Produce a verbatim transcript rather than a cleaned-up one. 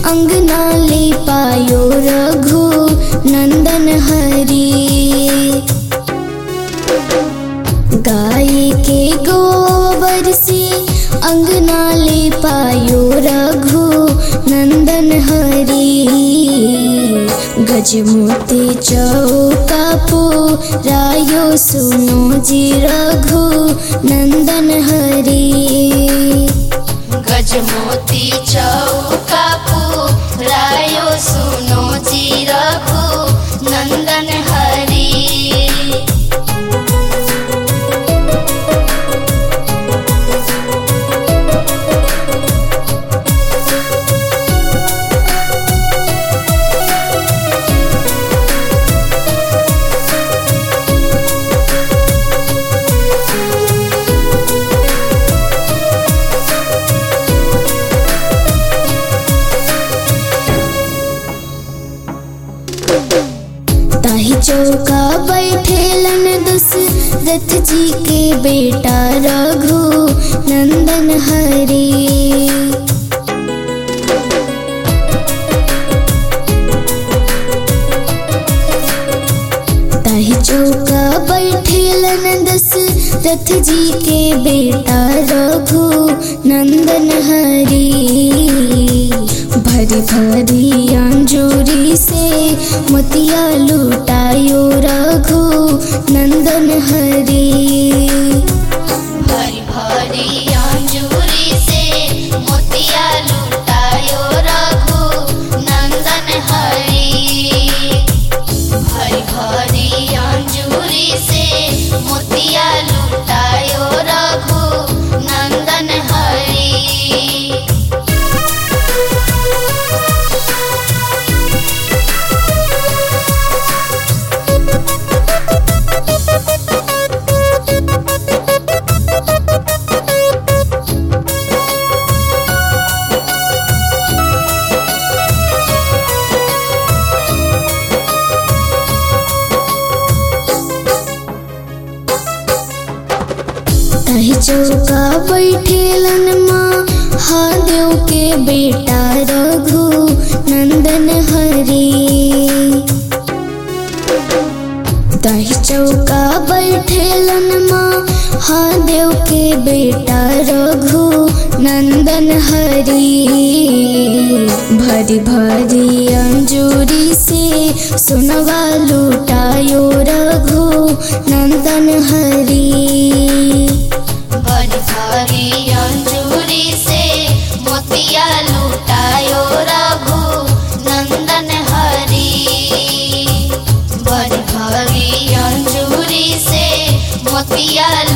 अंगना ले पायो रघु नंदन हरी। गाय के गोबर से अंगना ले पायो रघु नंदन हरी। गजमोती चौका पुरायो सुनो जी रघु नंदन हरी। गजमोती चौका पुरायो सुनो जी रघु नंदन हरी। ताही चौका बैठेलन दशरथ जी के बेटा रघु नंदन हरी। ताही चौका बैठेलन दशरथ जी के बेटा रघु नंदन हरी। भरी भरी अंजूरी से मोतिया लुटायो रघु नंदन हरी। भरी भरी अंजूरी से मोतिया लुटायो रघु नंदन हरी। भरी भरी अंजूरी से मोतिया लुटायो रघु नंदन हरी। ताही चौका बैठेलन महादेव के बेटा रघु नंदन हरी। ताही चौका बैठेलन महादेव के बेटा रघु नंदन हरी। भरी भरी अंजूरी से सुनवा लुटायो रघु नंदन हरी। भरी भरी अंजूरी से मोतिया लुटायो रघु नंदन हरी। भरी भरी अंजूरी से मोतिया